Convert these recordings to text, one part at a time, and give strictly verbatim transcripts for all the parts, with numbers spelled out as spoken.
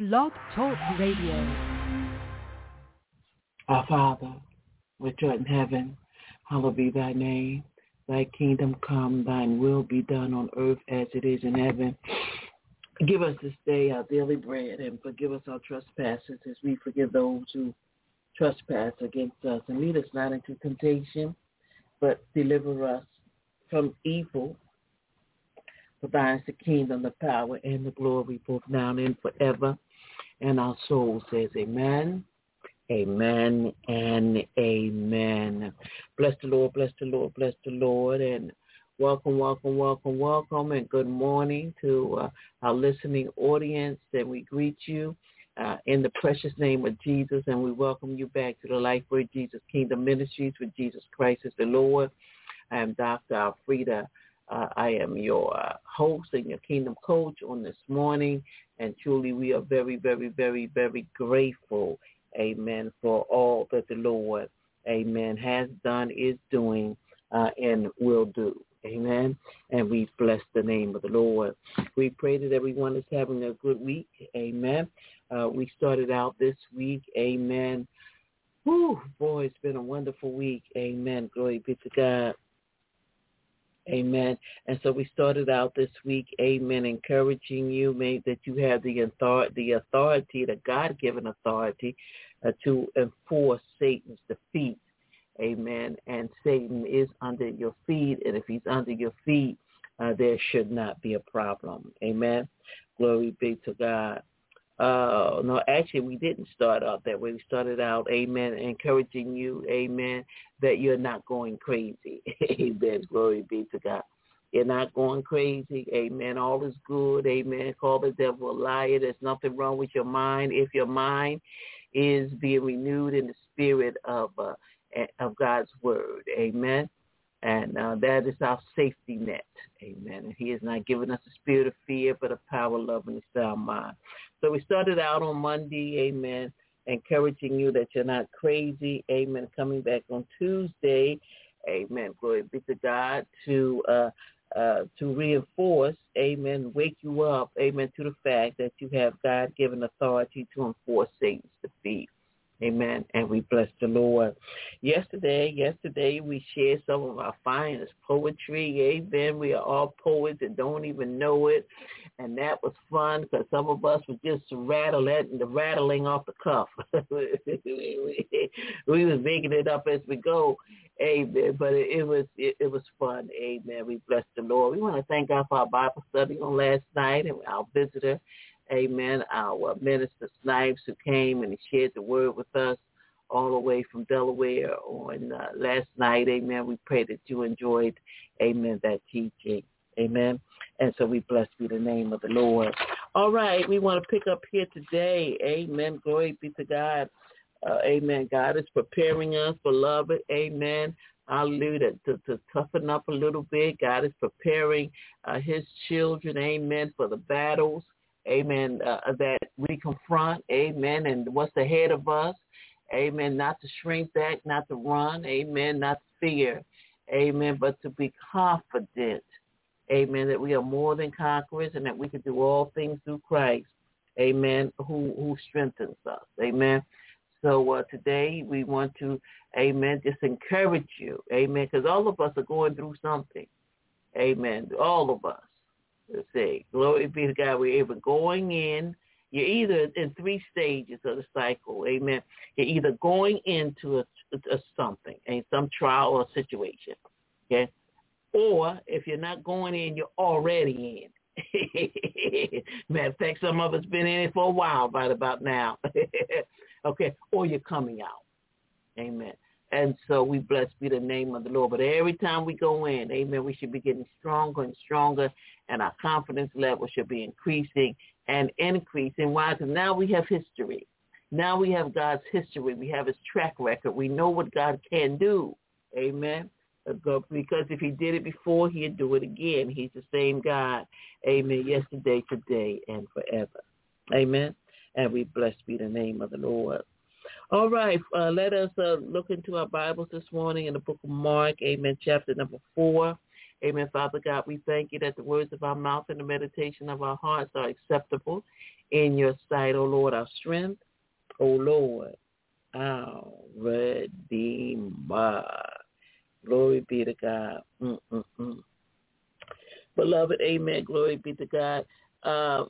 Blog Talk Radio. Our Father, which art in heaven, hallowed be thy name. Thy kingdom come, thine will be done on earth as it is in heaven. Give us this day our daily bread, and forgive us our trespasses as we forgive those who trespass against us. And lead us not into temptation, but deliver us from evil. For thine is the kingdom, the power, and the glory, both now and forever. And our soul says amen, amen, and amen. Bless the Lord, bless the Lord, bless the Lord. And welcome, welcome, welcome, welcome, and good morning to uh, our listening audience. And we greet you uh, in the precious name of Jesus, and we welcome you back to the Life Word Jesus Kingdom Ministries with Jesus Christ as the Lord. I am Doctor Alfreda. Uh, I am your uh, host and your kingdom coach on this morning, and truly we are very, very, very, very grateful, amen, for all that the Lord, amen, has done, is doing, uh, and will do, amen, and we bless the name of the Lord. We pray that everyone is having a good week, amen. Uh, we started out this week, amen. Whew, boy, it's been a wonderful week, amen, glory be to God. Amen. And so we started out this week, amen, encouraging you, may, that you have the authority, the authority, the God-given authority uh, to enforce Satan's defeat. Amen. And Satan is under your feet, and if he's under your feet, uh, there should not be a problem. Amen. Glory be to God. Uh, no, actually, we didn't start out that way. We started out, amen, encouraging you, amen, that you're not going crazy. Amen. Glory be to God. You're not going crazy. Amen. All is good. Amen. Call the devil a liar. There's nothing wrong with your mind. If your mind is being renewed in the spirit of uh, of God's word. Amen. And uh, that is our safety net. Amen. And he has not given us a spirit of fear, but a power, love, and a sound mind. So we started out on Monday, amen, encouraging you that you're not crazy. Amen. Coming back on Tuesday, amen, glory be to God, to uh, uh, to reinforce, amen, wake you up, amen, to the fact that you have God-given authority to enforce Satan's defeat. Amen. And we bless the Lord. Yesterday, yesterday we shared some of our finest poetry. Amen. We are all poets and don't even know it. And that was fun because some of us were just rattling, the rattling off the cuff. We was making it up as we go. Amen. But it, it was it, it was fun. Amen. We bless the Lord. We want to thank God for our Bible study on last night and our visitor. Amen. Our minister Snipes, who came and he shared the word with us all the way from Delaware on uh, last night. Amen. We pray that you enjoyed, amen, that teaching. Amen. And so we bless be the name of the Lord. All right. We want to pick up here today. Amen. Glory be to God. Uh, amen. God is preparing us, beloved. Amen. Hallelujah. To, to toughen up a little bit. God is preparing uh, his children. Amen. For the battles. Amen, uh, that we confront, amen, and what's ahead of us, amen, not to shrink back, not to run, amen, not to fear, amen, but to be confident, amen, that we are more than conquerors and that we can do all things through Christ, amen, who, who strengthens us, amen. So uh, today we want to, amen, just encourage you, amen, because all of us are going through something, amen, all of us. Let's say, glory be to God, we're either going in, you're either in three stages of the cycle, amen. You're either going into a, a something, and some trial or situation, okay? Or if you're not going in, you're already in. Matter of fact, some of us been in it for a while right about now, okay? Or you're coming out, amen. And so we bless be the name of the Lord. But every time we go in, amen, we should be getting stronger and stronger, and our confidence level should be increasing and increasing. Why? Because now we have history. Now we have God's history. We have his track record. We know what God can do, amen. Because if he did it before, he'd do it again. He's the same God, amen, yesterday, today, and forever, amen. And we bless be the name of the Lord. All right, uh, let us uh, look into our Bibles this morning in the book of Mark, amen, chapter number four. Amen. Father God, we thank you that the words of our mouth and the meditation of our hearts are acceptable in your sight, O Lord, our strength, O Lord, our Redeemer. Glory be to God. Mm-mm-mm. Beloved, amen, glory be to God. Uh,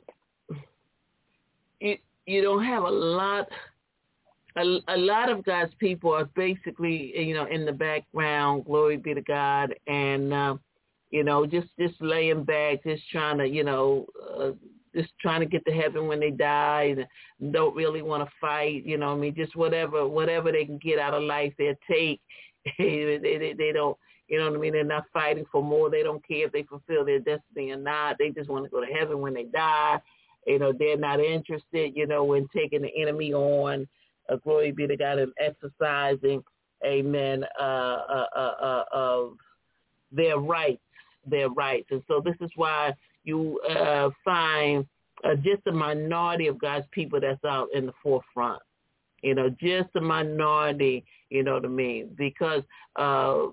you, you don't have a lot, a, a lot of God's people are basically, you know, in the background, glory be to God, and, uh, you know, just, just laying back, just trying to, you know, uh, just trying to get to heaven when they die, and don't really want to fight, you know what I mean, just whatever, whatever they can get out of life, they'll take. they, they, they don't, you know what I mean, they're not fighting for more. They don't care if they fulfill their destiny or not. They just want to go to heaven when they die. You know, they're not interested, you know, in taking the enemy on. Uh, glory be to God, and exercising, amen, uh, uh, uh, uh, of their rights, their rights. And so this is why you uh, find uh, just a minority of God's people that's out in the forefront. You know, just a minority, you know what I mean? Because uh,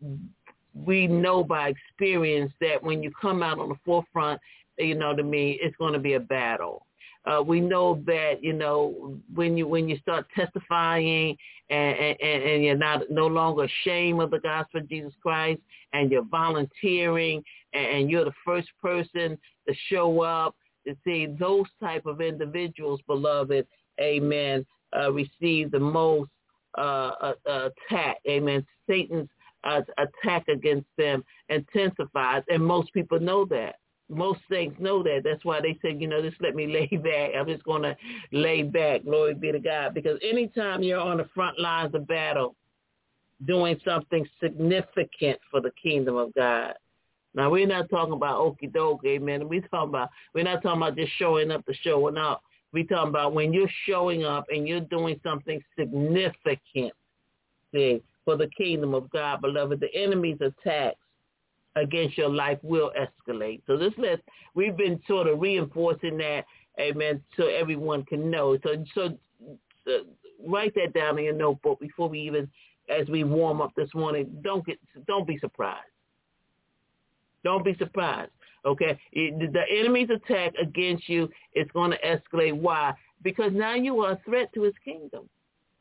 we know by experience that when you come out on the forefront, you know what I mean, it's going to be a battle. Uh, we know that, you know, when you when you start testifying and, and, and you're not no longer ashamed of the gospel of Jesus Christ, and you're volunteering, and you're the first person to show up, to see those type of individuals, beloved, amen, uh, receive the most uh, uh, attack, amen. Satan's uh, attack against them intensifies, and most people know that. Most saints know that. That's why they said, you know, just let me lay back. I'm just going to lay back. Glory be to God. Because anytime you're on the front lines of battle, doing something significant for the kingdom of God. Now, we're not talking about okie doke, amen. We're talking about, we're not talking about just showing up to showing up. We're talking about when you're showing up and you're doing something significant, see, for the kingdom of God, beloved, the enemy's attacks against your life will escalate. So this list, we've been sort of reinforcing that, amen, so everyone can know. So, so uh, write that down in your notebook before we even, as we warm up this morning. Don't get, don't be surprised. Don't be surprised. Okay, it, the enemy's attack against you is going to escalate. Why? Because now you are a threat to his kingdom.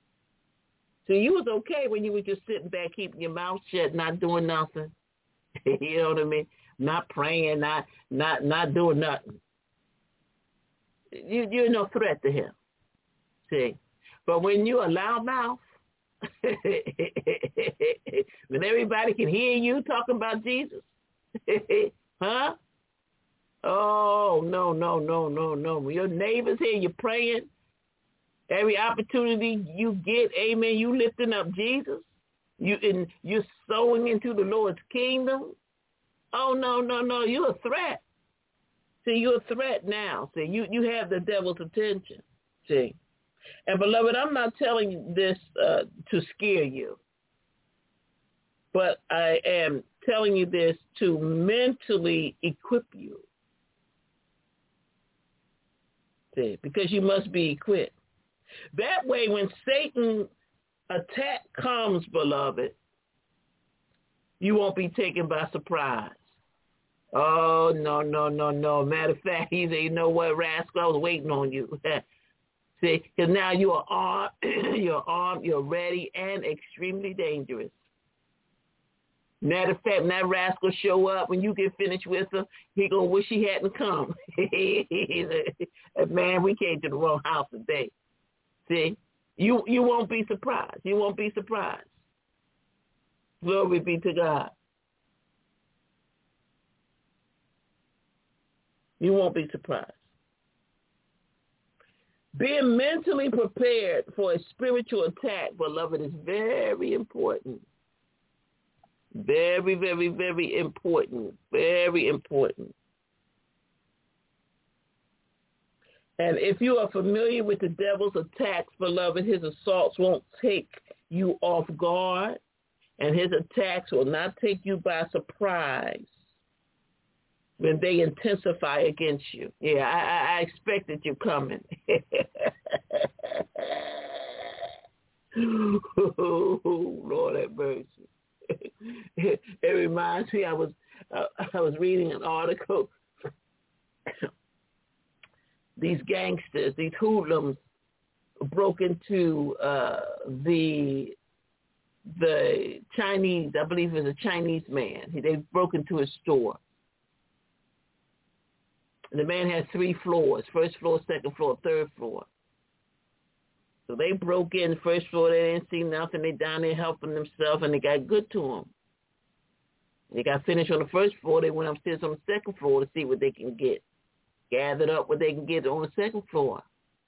So you was okay when you were just sitting back, keeping your mouth shut, not doing nothing. You know what I mean? Not praying, not not not doing nothing. You, you're no threat to him. See? But when you allow mouth, when everybody can hear you talking about Jesus, huh? Oh, no, no, no, no, no. When your neighbors hear you praying, every opportunity you get, amen, you lifting up Jesus. You and you're sowing into the Lord's kingdom. Oh, no, no, no. You're a threat. See, you're a threat now. See, you, you have the devil's attention. See. And, beloved, I'm not telling you this uh, to scare you. But I am telling you this to mentally equip you. See, because you must be equipped. That way, when Satan attack comes, beloved, you won't be taken by surprise. Oh, no, no, no, no. Matter of fact, he said, you know what, rascal, I was waiting on you. See, because now you are armed, you're armed, you're ready, and extremely dangerous. Matter of fact, when that rascal show up, when you get finished with him, he gonna wish he hadn't come. Man, we came to the wrong house today. See? You you won't be surprised. You won't be surprised. Glory be to God. You won't be surprised. Being mentally prepared for a spiritual attack, beloved, is very important. Very, very, very important. Very important. And if you are familiar with the devil's attacks, beloved, his assaults won't take you off guard, and his attacks will not take you by surprise when they intensify against you. Yeah, I, I expected you coming. Oh, Lord have mercy. It reminds me, I was uh, I was reading an article these gangsters, these hoodlums, broke into uh, the the Chinese, I believe it was a Chinese man. They broke into his store. The man had three floors, first floor, second floor, third floor. So they broke in the first floor. They didn't see nothing. They down there helping themselves, and they got good to them. They got finished on the first floor. They went upstairs on the second floor to see what they can get. Gathered up what they can get on the second floor.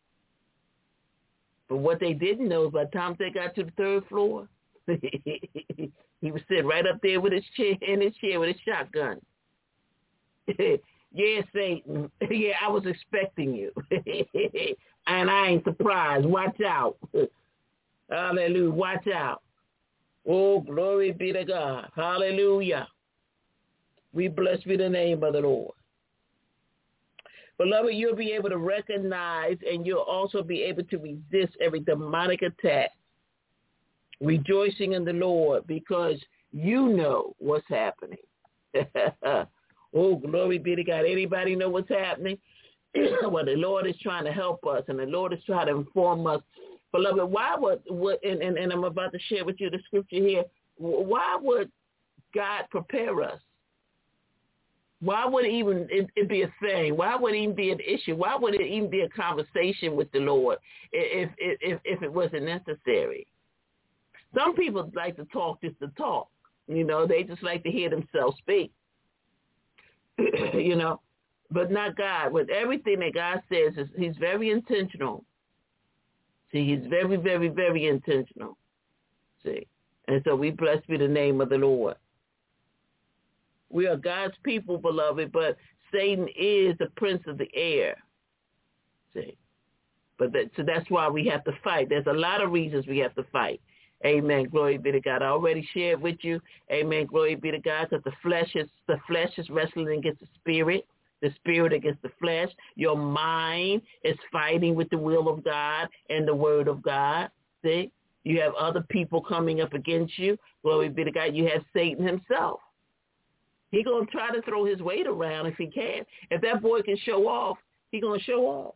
But what they didn't know is by the time they got to the third floor, he was sitting right up there with his chair, in his chair with his shotgun. Yeah, Satan. Yeah, I was expecting you. And I ain't surprised. Watch out. Hallelujah. Watch out. Oh, glory be to God. Hallelujah. We bless be the name of the Lord. Beloved, you'll be able to recognize and you'll also be able to resist every demonic attack, rejoicing in the Lord because you know what's happening. Oh, glory be to God. Anybody know what's happening? Well, the Lord is trying to help us, and the Lord is trying to inform us. Beloved, why would, would and, and, and I'm about to share with you the scripture here, why would God prepare us? Why would it even it, it be a thing? Why would it even be an issue? Why would it even be a conversation with the Lord if if if, if it wasn't necessary? Some people like to talk just to talk. You know, they just like to hear themselves speak. You know, but not God. With everything that God says, is he's very intentional. See, he's very, very, very intentional. See, and so we bless be the name of the Lord. We are God's people, beloved, but Satan is the prince of the air. See, but that, so that's why we have to fight. There's a lot of reasons we have to fight. Amen. Glory be to God. I already shared with you. Amen. Glory be to God. Because the flesh is the flesh is wrestling against the spirit, the spirit against the flesh. Your mind is fighting with the will of God and the word of God. See, you have other people coming up against you. Glory be to God. You have Satan himself. He's gonna try to throw his weight around if he can. If that boy can show off, he's gonna show off.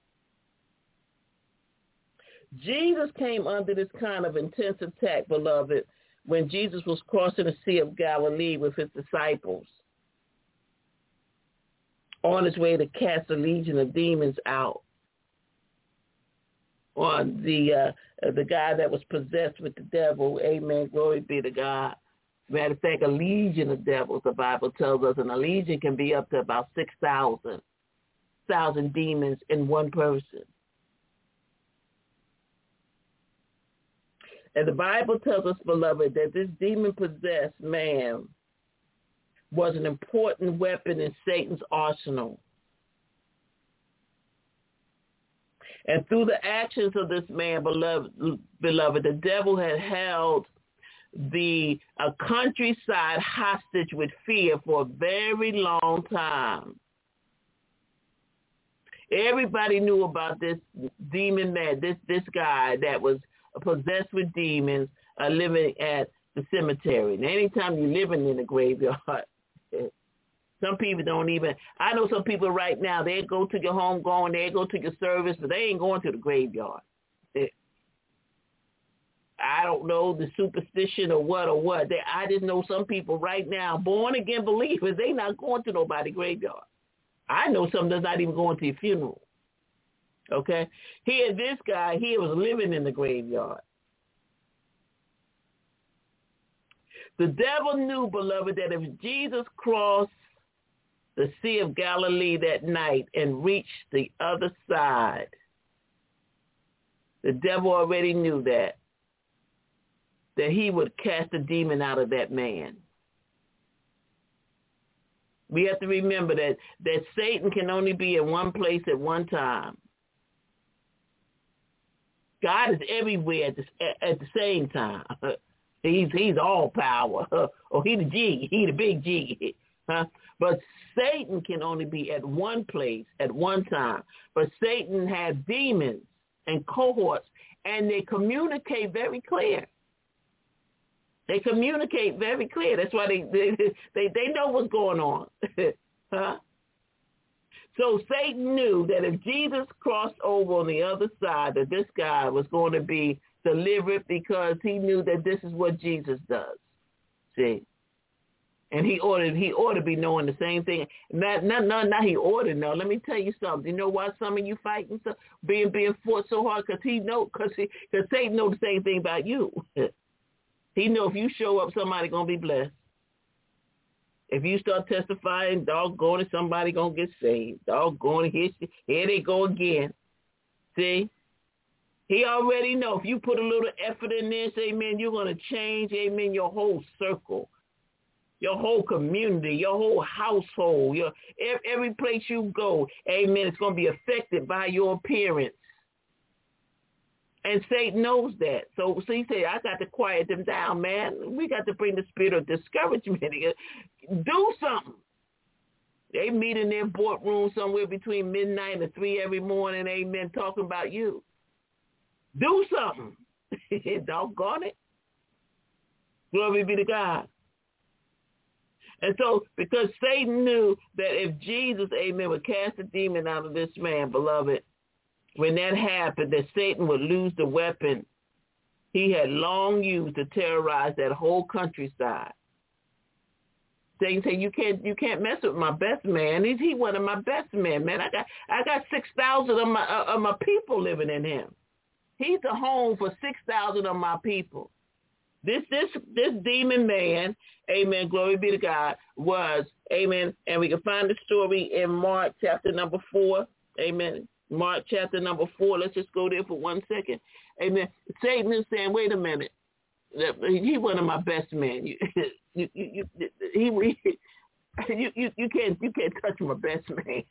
Jesus came under this kind of intense attack, beloved, when Jesus was crossing the Sea of Galilee with his disciples on his way to cast a legion of demons out on the uh, the guy that was possessed with the devil. Amen. Glory be to God. Matter of fact, a legion of devils, the Bible tells us, and a legion can be up to about six thousand thousand demons in one person. And the Bible tells us, beloved, that this demon-possessed man was an important weapon in Satan's arsenal. And through the actions of this man, beloved, beloved the devil had held the uh, countryside hostage with fear for a very long time. Everybody knew about this demon man, this, this guy that was possessed with demons, uh, living at the cemetery. And anytime you're living in the graveyard, some people don't even, I know some people right now, they go to your home going, they go to your service, but they ain't going to the graveyard. They, I don't know the superstition or what or what. They, I just know some people right now, born again believers, they not going to nobody's graveyard. I know some that's not even going to your funeral. Okay? Here, this guy, he was living in the graveyard. The devil knew, beloved, that if Jesus crossed the Sea of Galilee that night and reached the other side, the devil already knew that, that he would cast a demon out of that man. We have to remember that, that Satan can only be in one place at one time. God is everywhere at the, at the same time. He's he's all power. Or he the G. He the big G. Huh? But Satan can only be at one place at one time. But Satan has demons and cohorts, and they communicate very clear. They communicate very clear. That's why they they they, they know what's going on. Huh? So Satan knew that if Jesus crossed over on the other side, that this guy was going to be delivered because he knew that this is what Jesus does. See? And he ordered, he ought to be knowing the same thing. Not, not, not, not he ought to know. Let me tell you something. You know why some of you fighting, so, being being fought so hard? Because he know, because he, because Satan know the same thing about you. He know if you show up, somebody gonna be blessed. If you start testifying, doggone it, somebody gonna get saved. Doggone it, here, here they go again. See? He already know if you put a little effort in this, amen, you're gonna change, amen, your whole circle. Your whole community, your whole household, your every place you go, amen, it's going to be affected by your appearance. And Satan knows that. So, so he said, I got to quiet them down, man. We got to bring the spirit of discouragement here. Do something. They meet in their boardroom somewhere between midnight and three every morning, amen, talking about you. Do something. Doggone it. Glory be to God. And so, because Satan knew that if Jesus, amen, would cast a demon out of this man, beloved, when that happened, that Satan would lose the weapon he had long used to terrorize that whole countryside. Satan said, "You can't, you can't mess with my best man. He's he one of my best men, man. I got, I got six thousand of my of my people living in him. He's a home for six thousand of my people." This this this demon man, amen, glory be to God, was, amen, and we can find the story in Mark chapter number four, amen, Mark chapter number four. Let's just go there for one second, amen. Satan is saying, wait a minute, he one of my best men. You, you, you, you, he, you, you, you can't you can't touch my best man.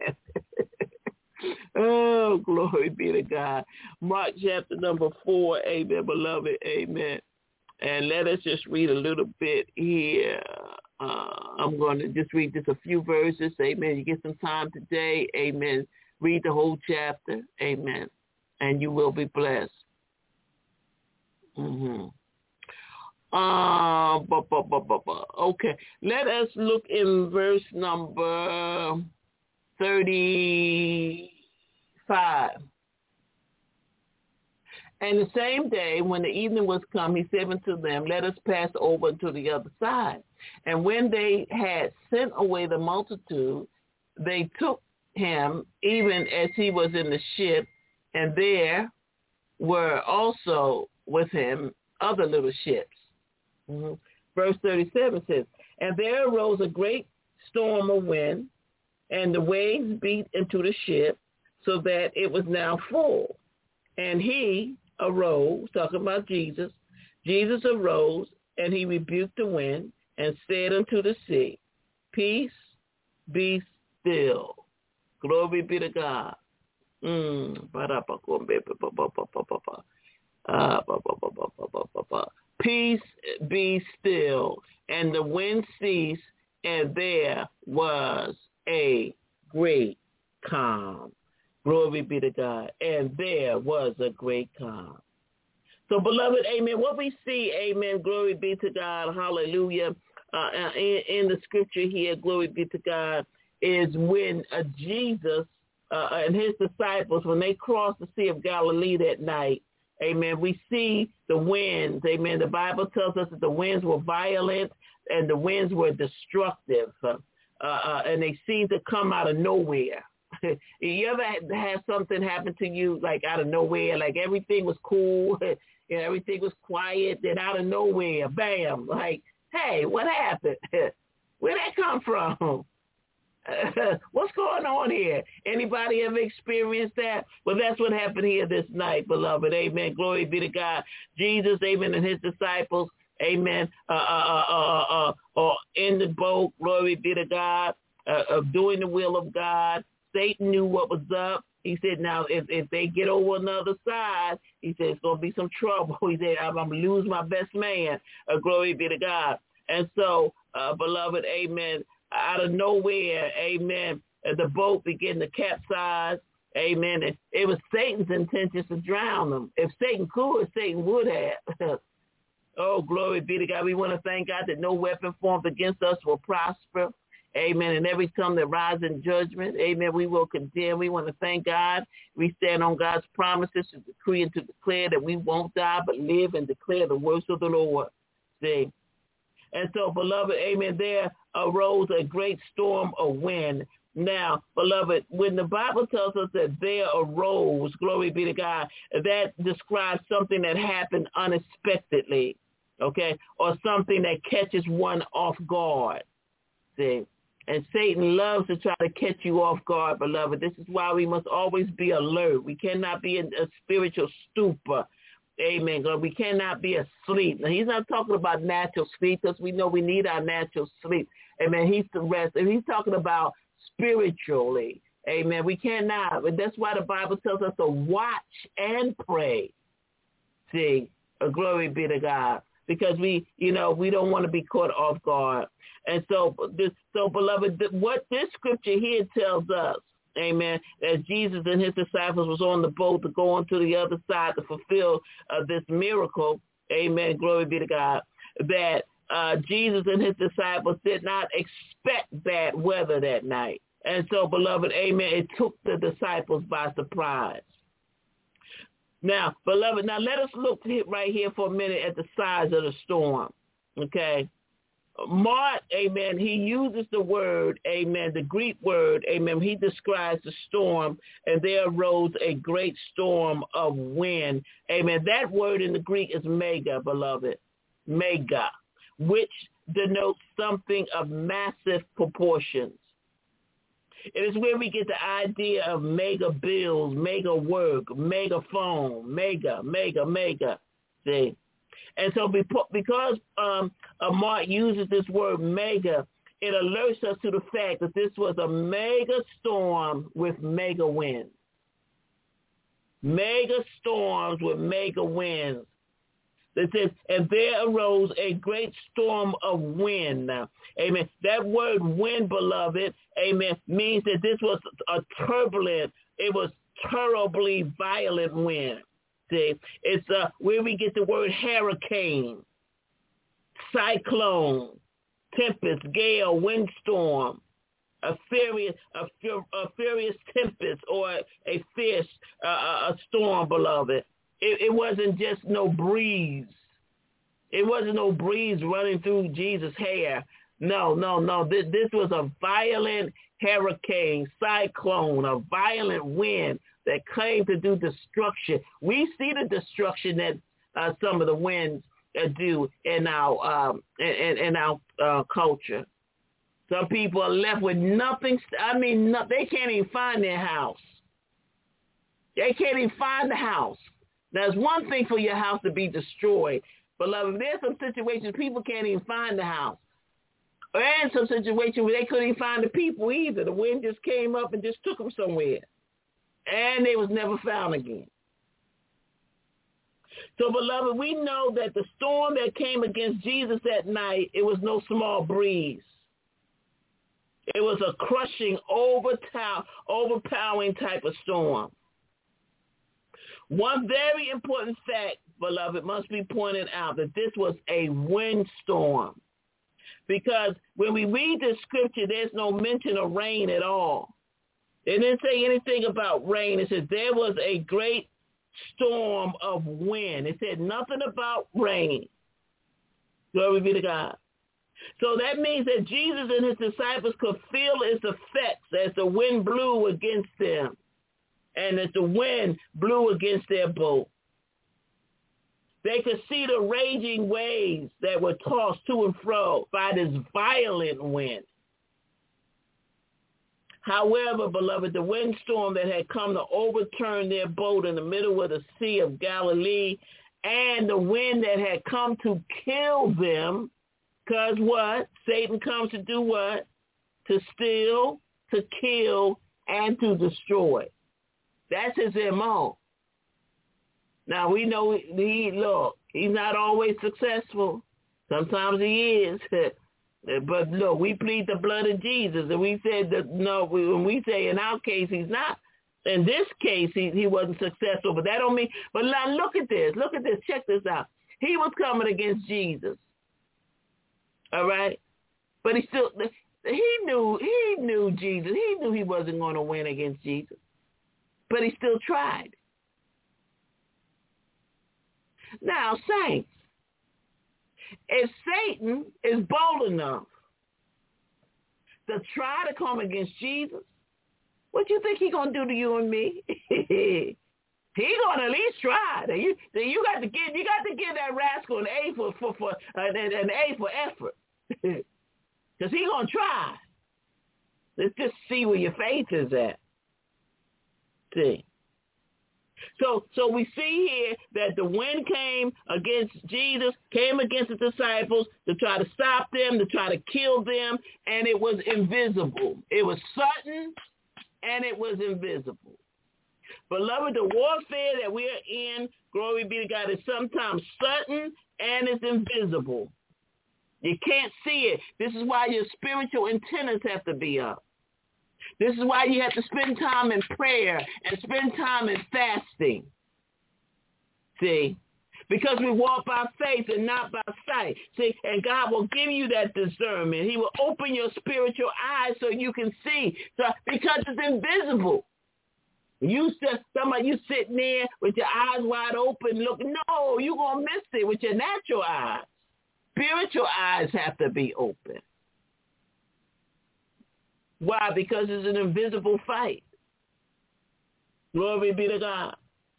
Oh, glory be to God. Mark chapter number four, amen, beloved, amen. And let us just read a little bit here. Uh, I'm going to just read just a few verses. Amen. You get some time today. Amen. Read the whole chapter. Amen. And you will be blessed. Mm-hmm. Uh, bu- bu- bu- bu- bu- okay. Let us look in verse number thirty-five. And the same day, when the evening was come, he said unto them, let us pass over to the other side. And when they had sent away the multitude, they took him even as he was in the ship, and there were also with him other little ships. Mm-hmm. Verse thirty-seven says, and there arose a great storm of wind, and the waves beat into the ship, so that it was now full. And he arose, talking about Jesus, Jesus arose, and he rebuked the wind and said unto the sea, peace, be still. Glory be to God. Mm. Peace, be still. And the wind ceased, and there was a great calm. Glory be to God. And there was a great calm. So, beloved, amen, what we see, amen, glory be to God, hallelujah, uh, in, in the scripture here, glory be to God, is when uh, Jesus uh, and his disciples, when they crossed the Sea of Galilee that night, amen, we see the winds, amen. The Bible tells us that the winds were violent and the winds were destructive, uh, uh, and they seemed to come out of nowhere. You ever had something happen to you like out of nowhere, like everything was cool, you know, everything was quiet, then out of nowhere, bam, like, hey, what happened? Where'd that come from? What's going on here? Anybody ever experienced that? Well, that's what happened here this night, beloved. Amen. Glory be to God. Jesus, amen, and his disciples, amen, uh, uh, uh, uh, uh, uh, in the boat, glory be to God, uh, of doing the will of God. Satan knew what was up. He said, now, if, if they get over on the other side, he said, it's going to be some trouble. He said, I'm going to lose my best man. Uh, glory be to God. And so, uh, beloved, amen, out of nowhere, amen, uh, the boat began to capsize, amen. And it was Satan's intentions to drown them. If Satan could, Satan would have. Oh, glory be to God. We want to thank God that no weapon formed against us will prosper. Amen. And every tongue that rises in judgment, amen, we will condemn. We want to thank God. We stand on God's promises to decree and to declare that we won't die but live and declare the works of the Lord. See? And so, beloved, amen, there arose a great storm of wind. Now, beloved, when the Bible tells us that there arose, glory be to God, that describes something that happened unexpectedly, okay, or something that catches one off guard. See? And Satan loves to try to catch you off guard, beloved. This is why we must always be alert. We cannot be in a spiritual stupor. Amen. God, we cannot be asleep. Now, he's not talking about natural sleep because we know we need our natural sleep. Amen. He's the rest. And he's talking about spiritually. Amen. We cannot. But that's why the Bible tells us to watch and pray. See, glory be to God. Because we, you know, we don't want to be caught off guard. And so, this, so beloved, what this scripture here tells us, amen, that Jesus and his disciples was on the boat to go on to the other side to fulfill uh, this miracle, amen, glory be to God, that uh, Jesus and his disciples did not expect bad weather that night. And so, beloved, amen, it took the disciples by surprise. Now, beloved, now let us look right here for a minute at the size of the storm, okay? Mark, amen, he uses the word, amen, the Greek word, amen, he describes the storm, and there arose a great storm of wind, amen. That word in the Greek is mega, beloved, mega, which denotes something of massive proportions. It is where we get the idea of mega bills, mega work, mega phone, mega, mega, mega, see? And so because um, Mark uses this word mega, it alerts us to the fact that this was a mega storm with mega winds. Mega storms with mega winds. It says, and there arose a great storm of wind. Now, amen. That word wind, beloved, amen, means that this was a turbulent, it was terribly violent wind. See, it's uh, where we get the word hurricane, cyclone, tempest, gale, windstorm, a furious, a, a furious tempest, or a fierce uh, a storm, beloved. It, it wasn't just no breeze. It wasn't no breeze running through Jesus' hair. No, no, no. This, this was a violent hurricane, cyclone, a violent wind that came to do destruction. We see the destruction that uh, some of the winds uh, do in our um, in, in our uh, culture. Some people are left with nothing. I mean, no, they can't even find their house. They can't even find the house. Now, it's one thing for your house to be destroyed, beloved. There's some situations people can't even find the house. And some situations where they couldn't even find the people either. The wind just came up and just took them somewhere. And they was never found again. So, beloved, we know that the storm that came against Jesus that night, it was no small breeze. It was a crushing, overpowering type of storm. One very important fact, beloved, must be pointed out, that this was a windstorm. Because when we read the scripture, there's no mention of rain at all. It didn't say anything about rain. It said there was a great storm of wind. It said nothing about rain. Glory be to God. So that means that Jesus and his disciples could feel its effects as the wind blew against them and as the wind blew against their boat. They could see the raging waves that were tossed to and fro by this violent wind. However, beloved, the windstorm that had come to overturn their boat in the middle of the Sea of Galilee, and the wind that had come to kill them, because what? Satan comes to do what? To steal, to kill, and to destroy. That's his M O. Now, we know, he look, he's not always successful. Sometimes he is. But look, we plead the blood of Jesus, and we said that, no, when we say in our case he's not. In this case, he, he wasn't successful, but that don't mean, but now look at this, look at this, check this out. He was coming against Jesus, all right? But he still, He knew, he knew Jesus. He knew he wasn't going to win against Jesus, but he still tried. Now, saints, if Satan is bold enough to try to come against Jesus, what do you think he's going to do to you and me? He gonna at least try. Then you, then you got to give, you got to give that rascal an A for for, for uh, an, an A for effort, because he gonna try. Let's just see where your faith is at. See. So, so we see here that the wind came against Jesus, came against the disciples to try to stop them, to try to kill them, and it was invisible. It was sudden, and it was invisible. Beloved, the warfare that we are in, glory be to God, is sometimes sudden and it's invisible. You can't see it. This is why your spiritual antennas have to be up. This is why you have to spend time in prayer and spend time in fasting. See? Because we walk by faith and not by sight. See, and God will give you that discernment. He will open your spiritual eyes so you can see. So, because it's invisible. You sit, somebody, you sitting there with your eyes wide open, looking. No, you're going to miss it with your natural eyes. Spiritual eyes have to be open. Why? Because it's an invisible fight. Glory be to God.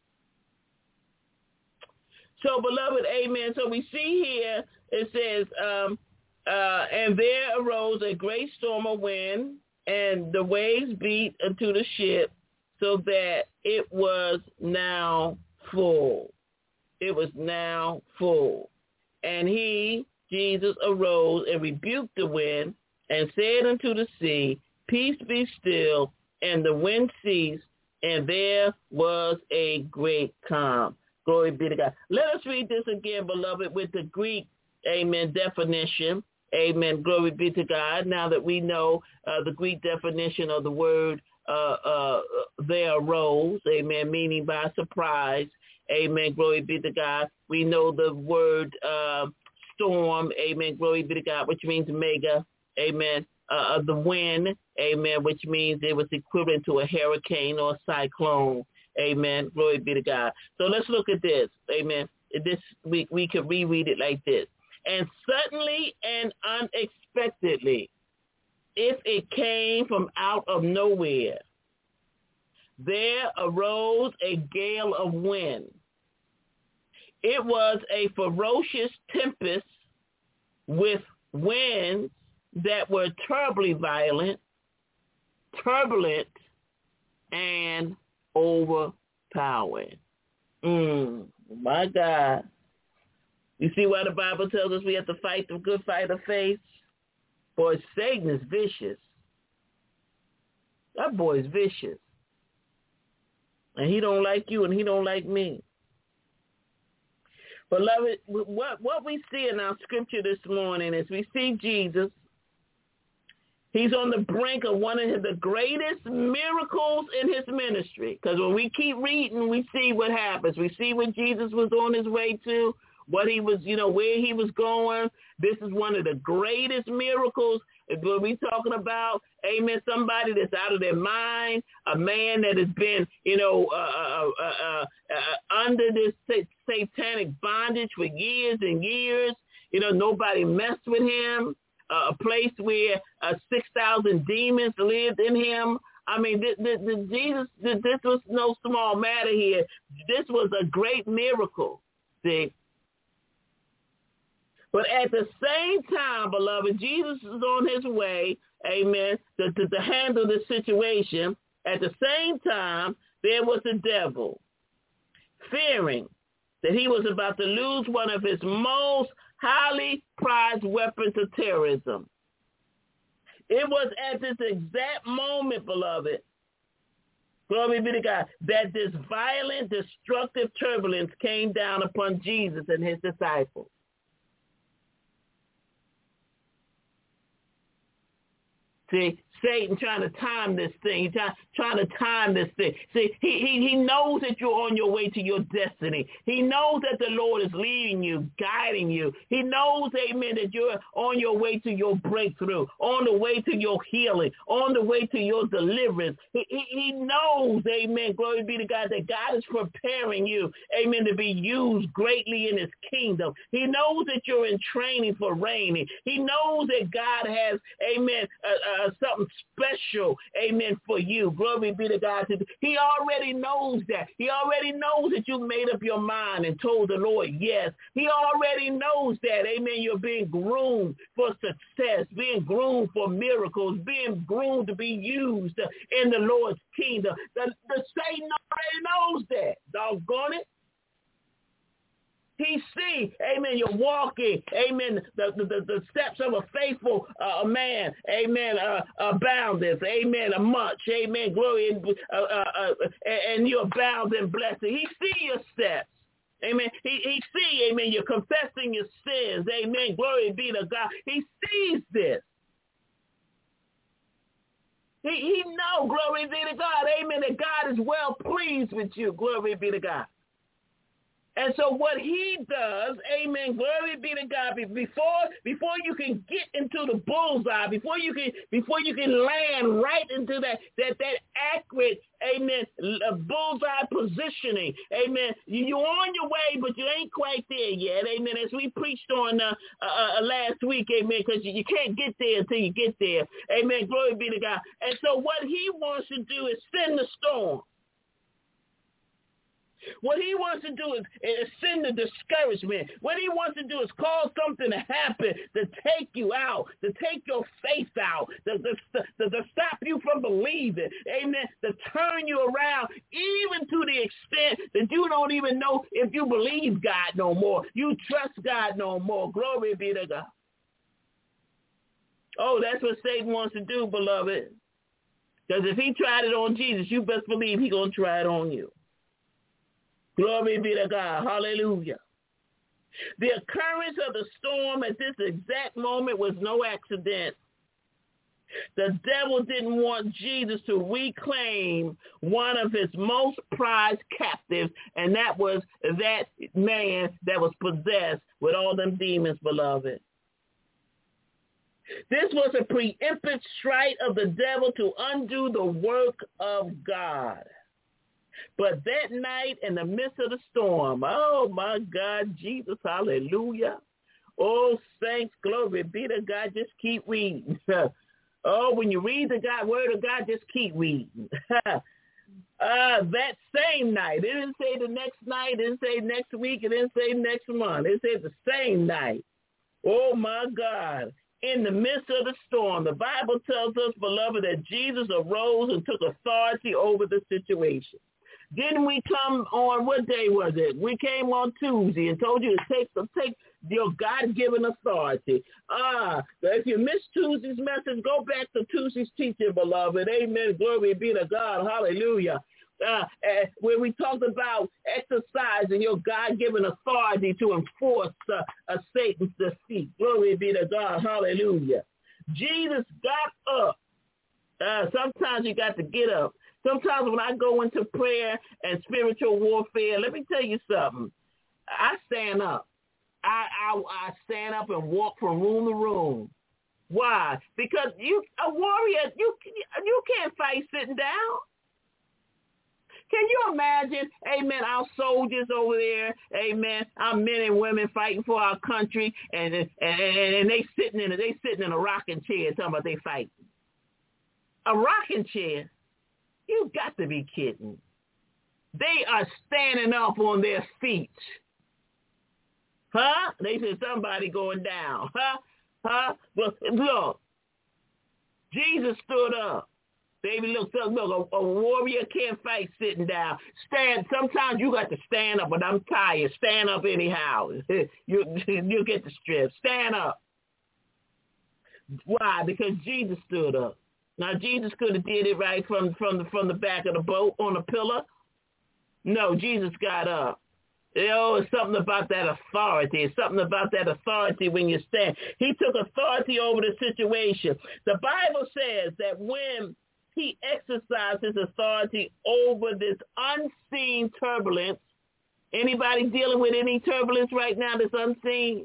So, beloved, amen. So we see here, it says, um, uh, and there arose a great storm of wind, and the waves beat into the ship, so that it was now full. It was now full. And he, Jesus, arose and rebuked the wind and said unto the sea, Peace be still. And the wind ceased, and there was a great calm. Glory be to God. Let us read this again, beloved, with the Greek, amen, definition. Amen. Glory be to God. Now that we know uh, the Greek definition of the word uh, uh, there arose, amen, meaning by surprise. Amen. Glory be to God. We know the word uh, storm, amen, glory be to God, which means mega, amen, uh, the wind, amen, which means it was equivalent to a hurricane or a cyclone, amen, glory be to God. So let's look at this, amen. This we, we could reread it like this. And suddenly and unexpectedly, if it came from out of nowhere, there arose a gale of wind. It was a ferocious tempest with winds that were terribly violent, turbulent, and overpowering. Mm, my God. You see why the Bible tells us we have to fight the good fight of faith? Boy, Satan is vicious. That boy is vicious. And he don't like you and he don't like me. Beloved, what, what we see in our scripture this morning is we see Jesus. He's on the brink of one of the greatest miracles in his ministry. Because when we keep reading, we see what happens. We see what Jesus was on his way to, what he was, you know, where he was going. This is one of the greatest miracles. When we talking about, amen, somebody that's out of their mind, a man that has been, you know, uh, uh, uh, uh, uh, under this satanic bondage for years and years. You know, nobody messed with him. Uh, a place where uh, six thousand demons lived in him. I mean, this, this, this, Jesus, this, this was no small matter here. This was a great miracle, see. But at the same time, beloved, Jesus is on his way, amen, to, to, to handle this situation. At the same time, there was the devil, fearing that he was about to lose one of his most highly prized weapons of terrorism. It was at this exact moment, beloved, glory be to God, that this violent, destructive turbulence came down upon Jesus and his disciples. See, Satan trying to time this thing. He's trying, trying to time this thing. See, he, he, he knows that you're on your way to your destiny. He knows that the Lord is leading you, guiding you. He knows, amen, that you're on your way to your breakthrough, on the way to your healing, on the way to your deliverance. He, he, he knows, amen, glory be to God, that God is preparing you, amen, to be used greatly in his kingdom. He knows that you're in training for reigning. He knows that God has, amen, uh, uh, something special, amen, for you. Glory be to God. He already knows that. He already knows that you made up your mind and told the Lord yes. He already knows that, amen, you're being groomed for success, being groomed for miracles, being groomed to be used in the Lord's kingdom. The, the Satan already knows that. Doggone it. He see, amen, you're walking, amen, the, the, the steps of a faithful uh, man, amen, uh, aboundeth, amen, a much, amen, glory, uh, uh, uh, and you're abound in blessing. He see your steps. Amen. He, he see, amen, you're confessing your sins. Amen. Glory be to God. He sees this. He, he know, glory be to God. Amen, that God is well pleased with you. Glory be to God. And so what he does, amen, glory be to God, before before you can get into the bullseye, before you can before you can land right into that that that accurate, amen, bullseye positioning, amen, you, you're on your way, but you ain't quite there yet, amen, as we preached on uh, uh, uh, last week, amen, because you, you can't get there until you get there, amen, glory be to God. And so what he wants to do is send the storm. What he wants to do is, is send the discouragement. What he wants to do is cause something to happen to take you out, to take your faith out, to, to, to, to stop you from believing, amen, to turn you around, even to the extent that you don't even know if you believe God no more. You trust God no more. Glory be to God. Oh, that's what Satan wants to do, beloved. Because if he tried it on Jesus, you best believe he's going to try it on you. Glory be to God. Hallelujah. The occurrence of the storm at this exact moment was no accident. The devil didn't want Jesus to reclaim one of his most prized captives, and that was that man that was possessed with all them demons, beloved. This was a preemptive strike of the devil to undo the work of God. But that night in the midst of the storm, oh, my God, Jesus, hallelujah. Oh, saints, glory be to God, just keep reading. Oh, when you read the God, word of God, just keep reading. uh, that same night, it didn't say the next night, it didn't say next week, it didn't say next month. It said the same night. Oh, my God. In the midst of the storm, the Bible tells us, beloved, that Jesus arose and took authority over the situation. Didn't we come on, what day was it? We came on Tuesday and told you to take to take your God-given authority. Ah, if you missed Tuesday's message, go back to Tuesday's teaching, beloved. Amen. Glory be to God. Hallelujah. Uh, uh, where we talked about exercising your God-given authority to enforce uh, a Satan's defeat. Glory be to God. Hallelujah. Jesus got up. Uh, sometimes you got to get up. Sometimes when I go into prayer and spiritual warfare, let me tell you something. I stand up. I, I I stand up and walk from room to room. Why? Because you a warrior, you you can't fight sitting down. Can you imagine, amen, our soldiers over there, amen, our men and women fighting for our country, and and, and they sitting in a, they sitting in a rocking chair talking about they fighting. A rocking chair? You got to be kidding. They are standing up on their feet. Huh? They said somebody going down. Huh? Huh? But look, Jesus stood up. Baby, look, look, look, a, a warrior can't fight sitting down. Stand. Sometimes you got to stand up, but I'm tired. Stand up anyhow. you you get the strength. Stand up. Why? Because Jesus stood up. Now, Jesus could have did it right from, from, the, from the back of the boat on a pillar. No, Jesus got up. You know, it's something about that authority. It's something about that authority when you stand. He took authority over the situation. The Bible says that when he exercised his authority over this unseen turbulence, anybody dealing with any turbulence right now that's unseen?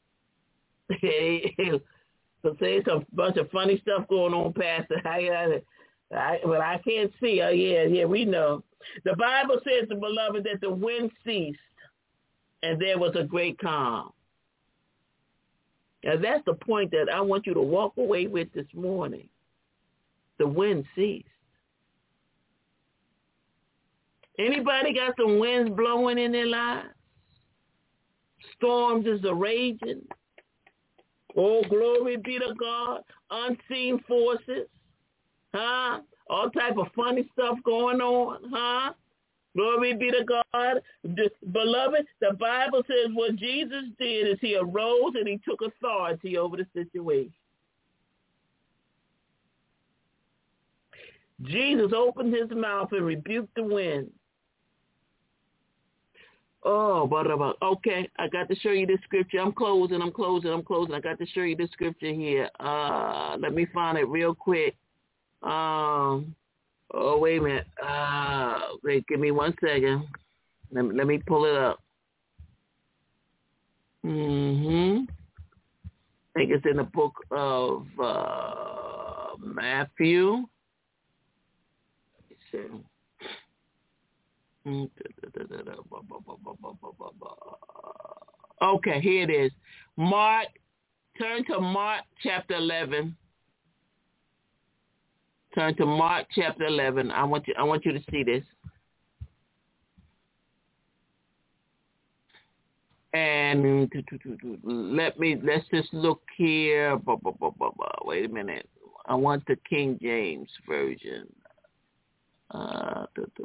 So say it's a bunch of funny stuff going on, Pastor. I, I, but I can't see. Oh, yeah, yeah, we know. The Bible says, the beloved, that the wind ceased and there was a great calm. Now, that's the point that I want you to walk away with this morning. The wind ceased. Anybody got some winds blowing in their lives? Storms is a raging. Oh, glory be to God. Unseen forces. Huh? All type of funny stuff going on. Huh? Glory be to God. Beloved, the Bible says what Jesus did is he arose and he took authority over the situation. Jesus opened his mouth and rebuked the wind. Oh, but okay, I got to show you this scripture. I'm closing, I'm closing, I'm closing. I got to show you this scripture here. Uh, let me find it real quick. Um, oh, wait a minute. Uh, wait, give me one second. Let me, let me pull it up. Mm-hmm. I think it's in the book of uh, Matthew. Let's see. Okay, here it is. Mark, turn to Mark chapter eleven. Turn to Mark chapter eleven. I want you I want you to see this. And let me let's just look here. Wait a minute. I want the King James version. Uh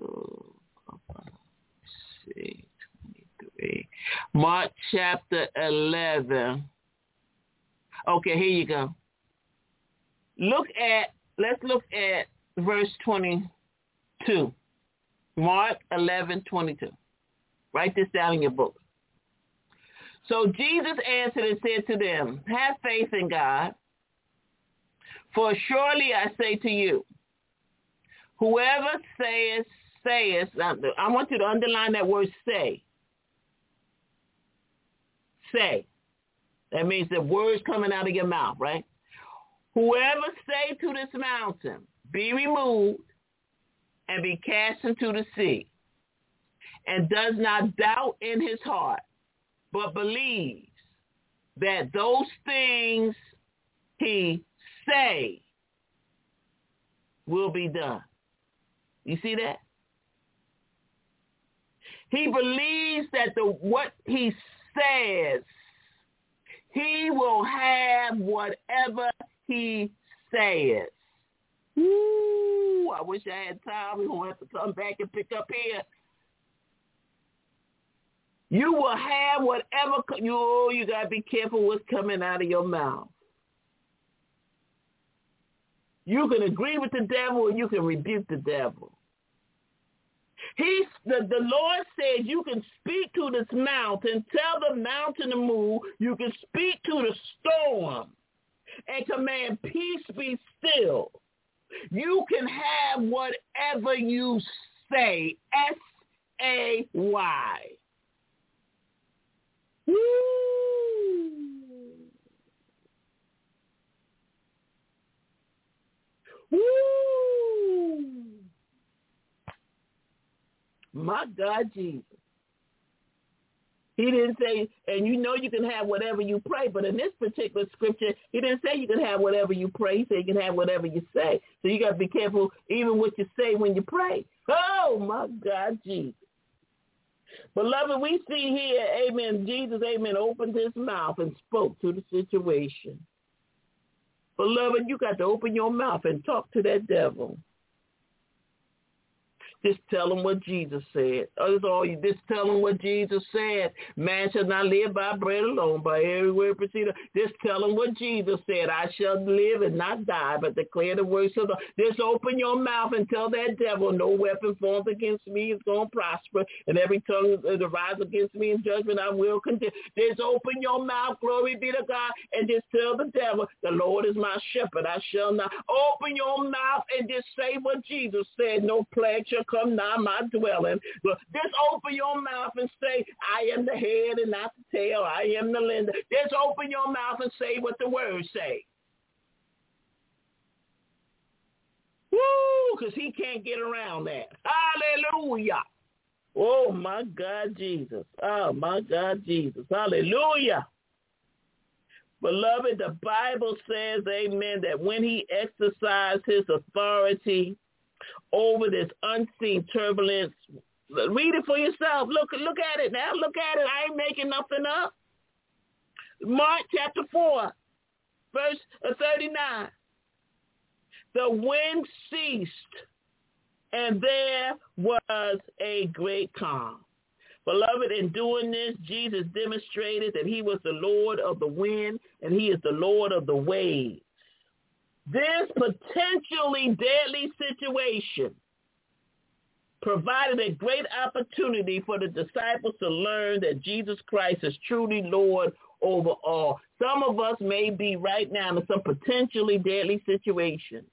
see, twenty-three. Mark chapter eleven. Okay, here you go. Look at, let's look at verse twenty-two. Mark eleven, twenty-two. Write this down in your book. So Jesus answered and said to them, have faith in God, for surely I say to you, whoever says, says, I want you to underline that word say. Say. That means the words coming out of your mouth, right? Whoever say to this mountain, be removed and be cast into the sea, and does not doubt in his heart, but believes that those things he say will be done. You see that? He believes that the what he says, he will have whatever he says. Ooh, I wish I had time. We're going to have to come back and pick up here. You will have whatever, you, you got to be careful what's coming out of your mouth. You can agree with the devil or you can rebuke the devil. He's, the, the Lord says you can speak to this mountain, tell the mountain to move. You can speak to the storm and command peace be still. You can have whatever you say, S A Y. Woo! Woo! My God, Jesus. He didn't say, and you know you can have whatever you pray, but in this particular scripture, he didn't say you can have whatever you pray. He said you can have whatever you say. So you got to be careful even what you say when you pray. Oh, my God, Jesus. Beloved, we see here, amen, Jesus, amen, opened his mouth and spoke to the situation. Beloved, you got to open your mouth and talk to that devil. Just tell them what Jesus said. That's all you. Just tell them what Jesus said. Man shall not live by bread alone, by every word proceeding. Just tell them what Jesus said. I shall live and not die, but declare the works of the. Just open your mouth and tell that devil, no weapon formed against me is going to prosper, and every tongue that rise against me in judgment I will condemn. Just open your mouth, glory be to God, and just tell the devil, the Lord is my shepherd. I shall not. Open your mouth and just say what Jesus said. No plague shall come nigh my dwelling. But just open your mouth and say, I am the head and not the tail. I am the lender. Just open your mouth and say what the words say. Woo, because he can't get around that. Hallelujah. Oh, my God, Jesus. Oh, my God, Jesus. Hallelujah. Beloved, the Bible says, amen, that when he exercised his authority over this unseen turbulence, read it for yourself. Look, look at it now. Look at it. I ain't making nothing up. Mark chapter four, verse thirty-nine. The wind ceased, and there was a great calm. Beloved, in doing this, Jesus demonstrated that he was the Lord of the wind, and he is the Lord of the waves. This potentially deadly situation provided a great opportunity for the disciples to learn that Jesus Christ is truly Lord over all. Some of us may be right now in some potentially deadly situations,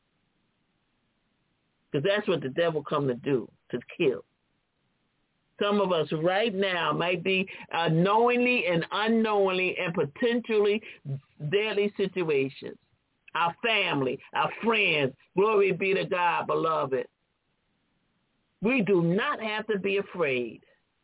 because that's what the devil come to do, to kill. Some of us right now might be uh, knowingly and unknowingly and potentially deadly situations. Our family, our friends, glory be to God, beloved. We do not have to be afraid,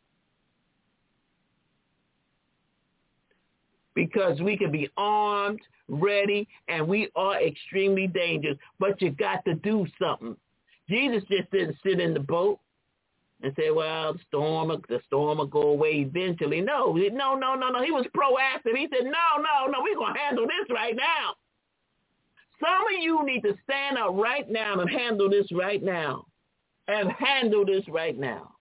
because we can be armed, ready, and we are extremely dangerous. But you got to do something. Jesus just didn't sit in the boat and say, well, the storm, the storm will go away eventually. No, no, no, no, no. He was proactive. He said, no, no, no, we're going to handle this right now. Some of you need to stand up right now and handle this right now. And handle this right now.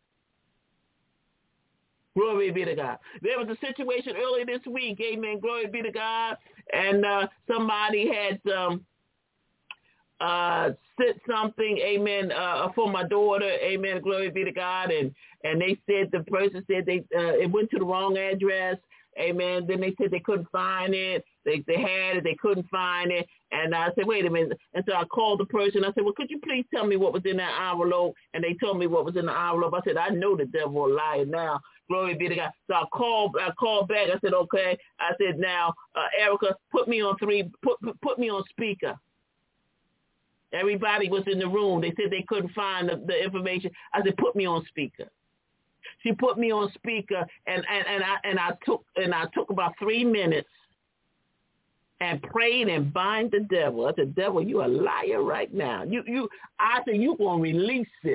Glory be to God. There was a situation earlier this week, amen, glory be to God, and uh, somebody had um, uh, sent something, amen, uh, for my daughter, amen, glory be to God, and, and they said, the person said they uh, it went to the wrong address, amen, then they said they couldn't find it, they they had it, they couldn't find it, and I said, wait a minute, and so I called the person, I said, well, could you please tell me what was in that envelope, and they told me what was in the envelope. I said, I know the devil a liar now, glory be to God. So I called, I called back, I said, okay, I said, now, uh, Erica, put me on three, put put me on speaker. Everybody was in the room, they said they couldn't find the, the information. I said, put me on speaker. She put me on speaker, and, and, and I and I took and I took about three minutes and prayed and bind the devil. I said, devil, you a liar right now. You you I said, you gonna release it.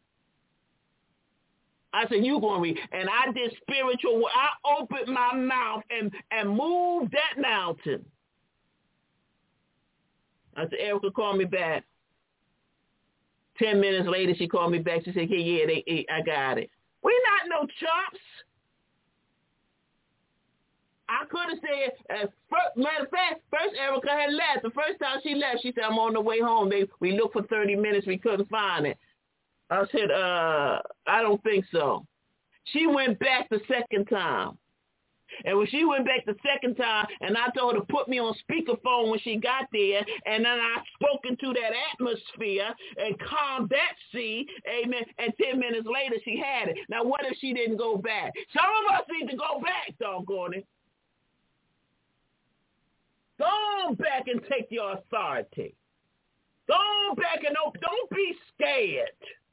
I said, you gonna re and I did spiritual. I opened my mouth and, and moved that mountain. I said, Erica, call me back. Ten minutes later, she called me back. She said, yeah, yeah, they, they, I got it. We not no chumps. I could have said, uh, first, matter of fact, first Erica had left. The first time she left, she said, I'm on the way home. They, we looked for thirty minutes. We couldn't find it. I said, uh, I don't think so. She went back the second time. And when she went back the second time, and I told her to put me on speakerphone when she got there, and then I spoke into that atmosphere and calmed that sea, amen, and ten minutes later she had it. Now, what if she didn't go back? Some of us need to go back, doggone it. Go back and take your authority. Go back and open. Don't be scared.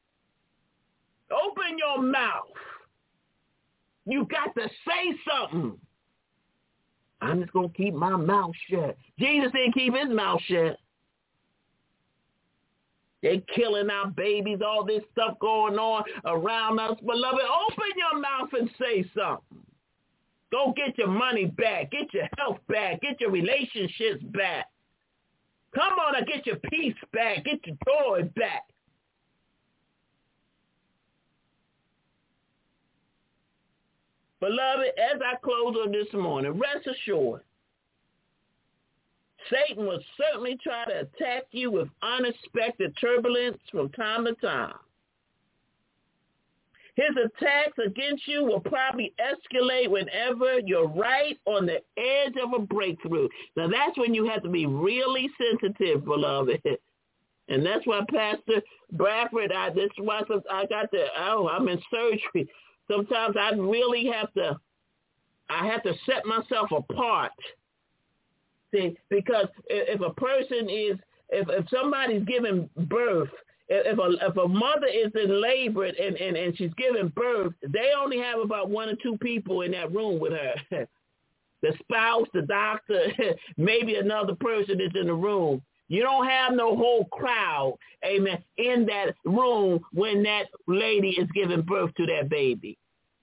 Open your mouth. You got to say something. I'm just going to keep my mouth shut. Jesus didn't keep his mouth shut. They killing our babies, all this stuff going on around us. Beloved, open your mouth and say something. Go get your money back. Get your health back. Get your relationships back. Come on and get your peace back. Get your joy back. Beloved, as I close on this morning, rest assured, Satan will certainly try to attack you with unexpected turbulence from time to time. His attacks against you will probably escalate whenever you're right on the edge of a breakthrough. Now, that's when you have to be really sensitive, beloved. And that's why Pastor Bradford, I, this is why I got the, oh, I'm in surgery. Sometimes I really have to, I have to set myself apart. See, because if a person is, if, if somebody's giving birth, If a if a mother is in labor and, and, and she's giving birth, they only have about one or two people in that room with her. The spouse, the doctor, maybe another person is in the room. You don't have no whole crowd, amen, in that room when that lady is giving birth to that baby.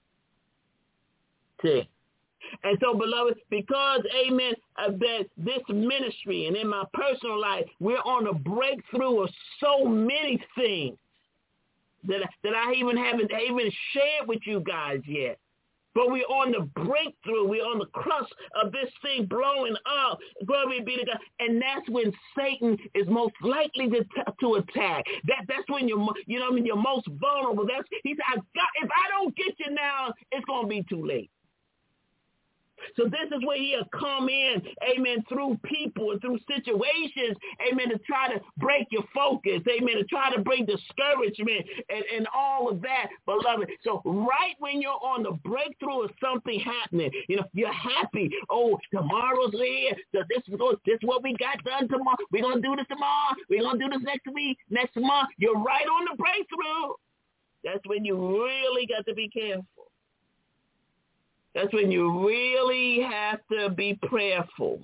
See? And so, beloved, because, amen, of that, this ministry and in my personal life, we're on a breakthrough of so many things that, that I even haven't even shared with you guys yet. But we're on the breakthrough. We're on the crust of this thing blowing up. Glory be to God. And that's when Satan is most likely to, to attack. That That's when you're, you know what I mean, you're most vulnerable. That's, he said, I got, if I don't get you now, it's going to be too late. So this is where he'll come in, amen, through people and through situations, amen, to try to break your focus, amen, to try to bring discouragement and, and all of that, beloved. So right when you're on the breakthrough of something happening, you know, you're happy. Oh, tomorrow's here. So this, this is what we got done tomorrow. We're going to do this tomorrow. We're going to do this next week, next month. You're right on the breakthrough. That's when you really got to be careful. That's when you really have to be prayerful.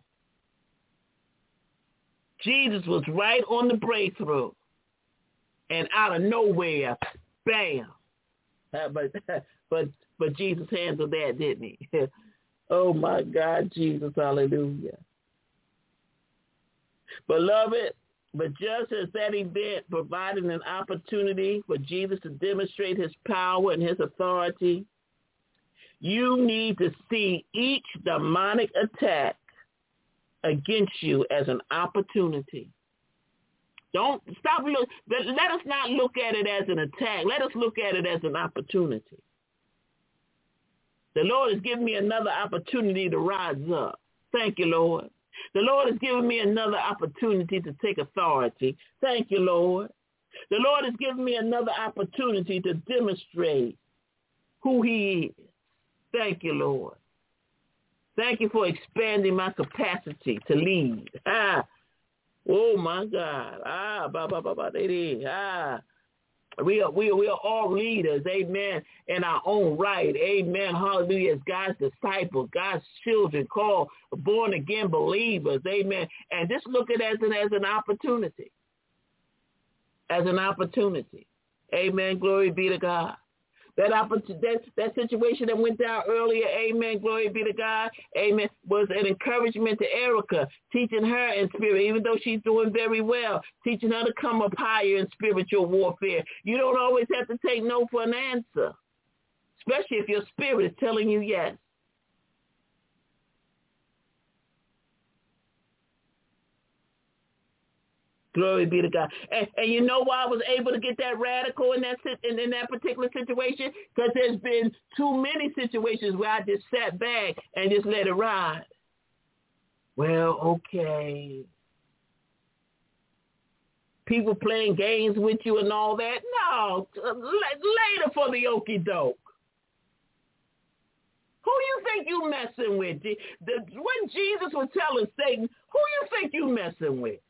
Jesus was right on the breakthrough. And out of nowhere, bam. Uh, but, but, but Jesus handled that, didn't he? Oh, my God, Jesus, hallelujah. Beloved, but just as that event provided an opportunity for Jesus to demonstrate his power and his authority, you need to see each demonic attack against you as an opportunity. Don't stop. Look, let us not look at it as an attack. Let us look at it as an opportunity. The Lord has given me another opportunity to rise up. Thank you, Lord. The Lord has given me another opportunity to take authority. Thank you, Lord. The Lord has given me another opportunity to demonstrate who he is. Thank you, Lord. Thank you for expanding my capacity to lead. Ah, oh my God. Ah, ba ba ba ba. It is. Ah, we are we are we are all leaders. Amen. In our own right. Amen. Hallelujah. As God's disciples, God's children, called born again believers. Amen. And just look at it as an as an opportunity. As an opportunity. Amen. Glory be to God. That, that that situation that went down earlier, amen, glory be to God, amen, was an encouragement to Erica, teaching her in spirit, even though she's doing very well, teaching her to come up higher in spiritual warfare. You don't always have to take no for an answer, especially if your spirit is telling you yes. Glory be to God. And, and you know why I was able to get that radical in that in, in that particular situation? Because there's been too many situations where I just sat back and just let it ride. Well, okay. People playing games with you and all that. No, later for the okie doke. Who you think you messing with? The, when Jesus was telling Satan, who you think you messing with?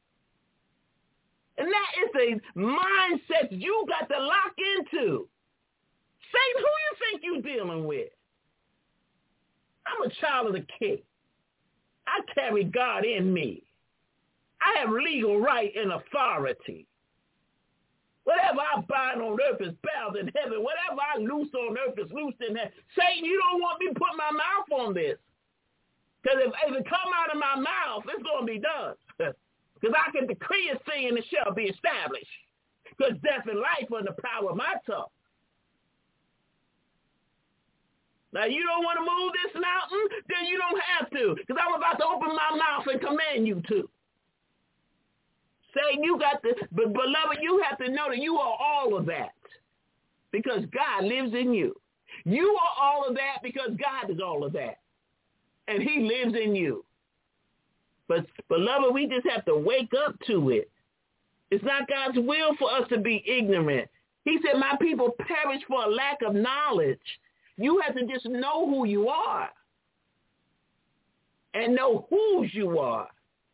And that is a mindset you got to lock into. Satan, who you think you dealing with? I'm a child of the king. I carry God in me. I have legal right and authority. Whatever I bind on earth is bound in heaven. Whatever I loose on earth is loosed in heaven. Satan, you don't want me to put my mouth on this. Because if, if it come out of my mouth, it's going to be done. Because I can decree a thing and it shall be established. Because death and life are in the power of my tongue. Now, you don't want to move this mountain? Then you don't have to, because I'm about to open my mouth and command you to. Say you got to, but beloved, you have to know that you are all of that because God lives in you. You are all of that because God is all of that, and he lives in you. But, beloved, we just have to wake up to it. It's not God's will for us to be ignorant. He said, my people perish for a lack of knowledge. You have to just know who you are and know whose you are.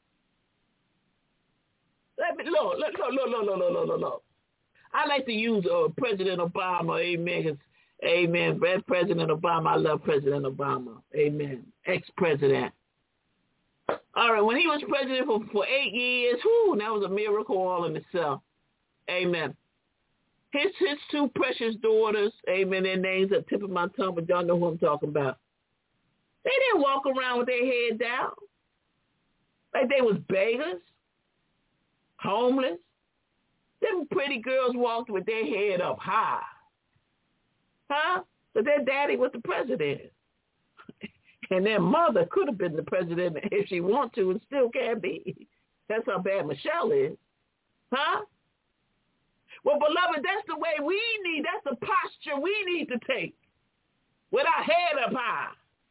Let me, look, look, look, look, look, look, look, look, look. I like to use uh, President Obama, amen, amen. President Obama, I love President Obama, amen, ex-president. All right, when he was president for, for eight years, whew, that was a miracle all in itself, amen. His, his two precious daughters, amen, their names at the tip of my tongue, but y'all know who I'm talking about. They didn't walk around with their head down like they was beggars. Homeless. Them pretty girls walked with their head up high. Huh? But their daddy was the president. And their mother could have been the president if she wanted to and still can't be. That's how bad Michelle is. Huh? Well, beloved, that's the way we need, that's the posture we need to take. With our head up high.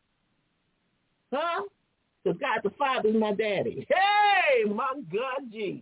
Huh? Because God the Father is my daddy. Hey, my God, Jesus.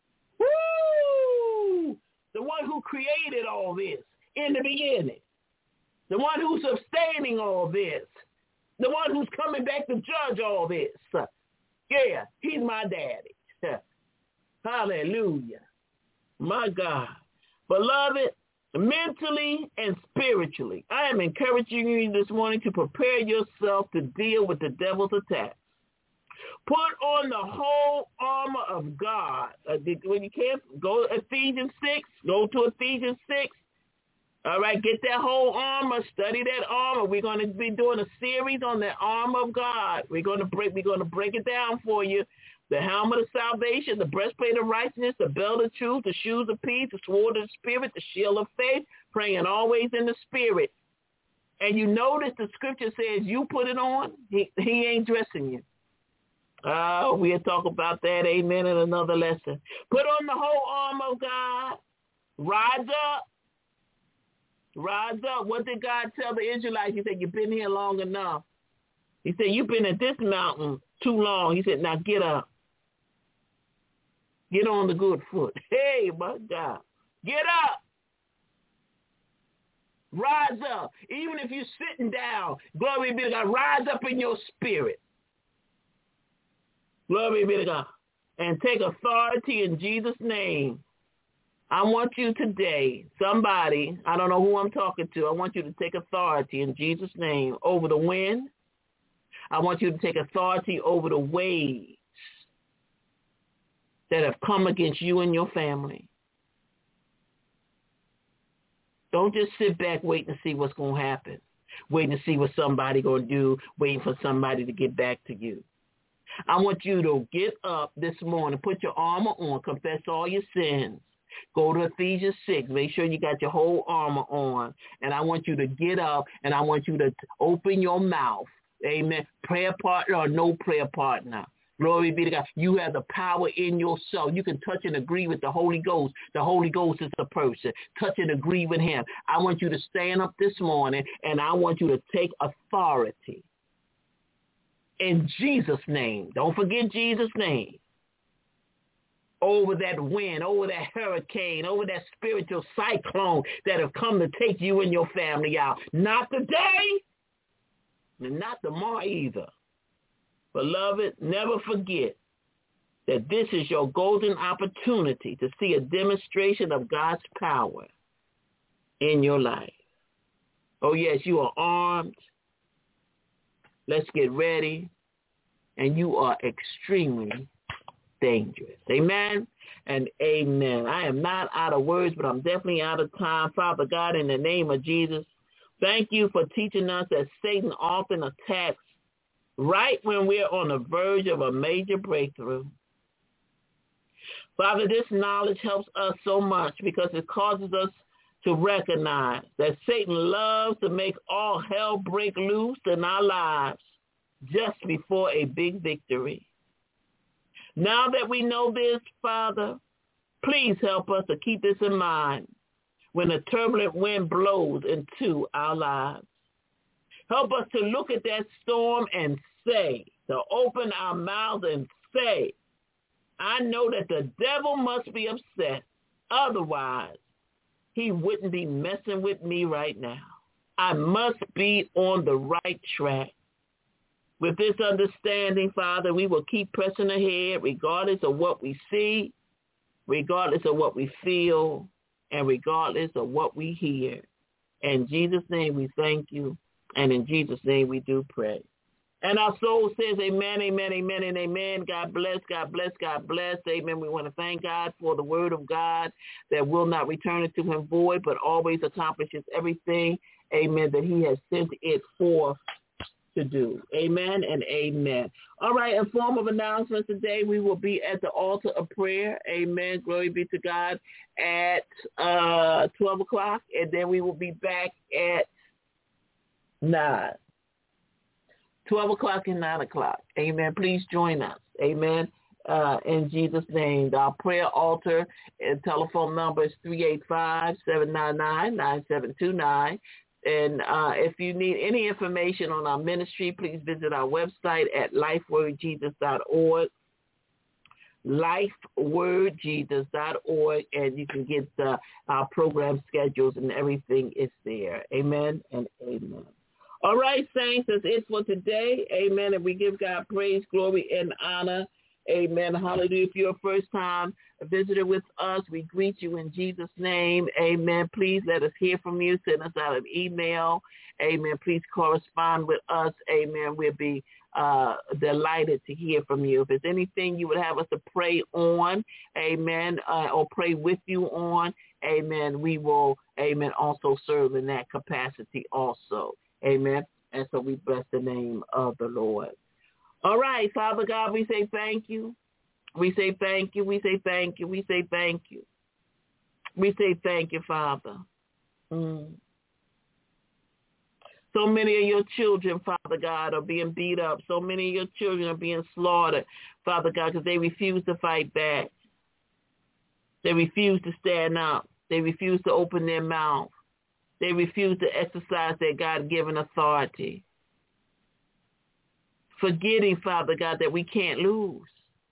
Woo! The one who created all this in the beginning. The one who's sustaining all this. The one who's coming back to judge all this. Yeah, he's my daddy. Hallelujah. My God. Beloved, mentally and spiritually, I am encouraging you this morning to prepare yourself to deal with the devil's attacks. Put on the whole armor of God. Uh, when you can't, go to Ephesians six. Go to Ephesians six. All right, get that whole armor. Study that armor. We're going to be doing a series on the armor of God. We're going to break. We're going to break it down for you. The helmet of salvation, the breastplate of righteousness, the belt of truth, the shoes of peace, the sword of the Spirit, the shield of faith, praying always in the Spirit. And you notice the scripture says you put it on. He, he ain't dressing you. Oh, we'll talk about that, amen, in another lesson. Put on the whole armor of God. Rise up. Rise up. What did God tell the Israelites? He said, you've been here long enough. He said, you've been at this mountain too long. He said, now get up. Get on the good foot. Hey, my God. Get up. Rise up. Even if you're sitting down, glory be to God, rise up in your spirit. Glory be to God. And take authority in Jesus' name. I want you today, somebody, I don't know who I'm talking to, I want you to take authority in Jesus' name over the wind. I want you to take authority over the waves that have come against you and your family. Don't just sit back waiting to see what's going to happen, waiting to see what somebody's going to do, waiting for somebody to get back to you. I want you to get up this morning, put your armor on, confess all your sins. Go to Ephesians six. Make sure you got your whole armor on. And I want you to get up, and I want you to open your mouth. Amen. Prayer partner or no prayer partner. Glory be to God. You have the power in yourself. You can touch and agree with the Holy Ghost. The Holy Ghost is a person. Touch and agree with him. I want you to stand up this morning, and I want you to take authority. In Jesus' name. Don't forget Jesus' name. Over that wind, over that hurricane, over that spiritual cyclone that have come to take you and your family out. Not today, and not tomorrow either. Beloved, never forget that this is your golden opportunity to see a demonstration of God's power in your life. Oh, yes, you are armed. Let's get ready. And you are extremely dangerous. Amen and amen. I am not out of words, but I'm definitely out of time. Father God, in the name of Jesus, thank you for teaching us that Satan often attacks right when we're on the verge of a major breakthrough. Father, this knowledge helps us so much because it causes us to recognize that Satan loves to make all hell break loose in our lives just before a big victory. Now that we know this, Father, please help us to keep this in mind when a turbulent wind blows into our lives. Help us to look at that storm and say, to open our mouths and say, I know that the devil must be upset. Otherwise, he wouldn't be messing with me right now. I must be on the right track. With this understanding, Father, we will keep pressing ahead regardless of what we see, regardless of what we feel, and regardless of what we hear. In Jesus' name we thank you, and in Jesus' name we do pray. And our soul says amen, amen, amen, and amen. God bless, God bless, God bless. Amen. We want to thank God for the word of God that will not return it to him void, but always accomplishes everything, amen, that he has sent it forth to do. Amen and amen. All right, in form of announcements today, we will be at the altar of prayer. Amen. Glory be to God at uh, twelve o'clock, and then we will be back at nine. twelve o'clock and nine o'clock. Amen. Please join us. Amen. Uh, in Jesus' name. Our prayer altar and telephone number is three eight five, seven nine nine, nine seven two nine. And uh, if you need any information on our ministry, please visit our website at life word jesus dot org, life word jesus dot org, and you can get uh, our program schedules and everything is there. Amen and amen. All right, saints, that's it for today. Amen. And we give God praise, glory, and honor. Amen. Hallelujah. If you're a first-time visitor with us, we greet you in Jesus' name. Amen. Please let us hear from you. Send us out an email. Amen. Please correspond with us. Amen. We'll be uh, delighted to hear from you. If there's anything you would have us to pray on, amen, uh, or pray with you on, amen, we will, amen, also serve in that capacity also. Amen. And so we bless the name of the Lord. All right, Father God, we say thank you. We say thank you. We say thank you. We say thank you. We say thank you, Father. Mm. So many of your children, Father God, are being beat up. So many of your children are being slaughtered, Father God, because they refuse to fight back. They refuse to stand up. They refuse to open their mouth. They refuse to exercise their God-given authority. Forgetting, Father God, that we can't lose.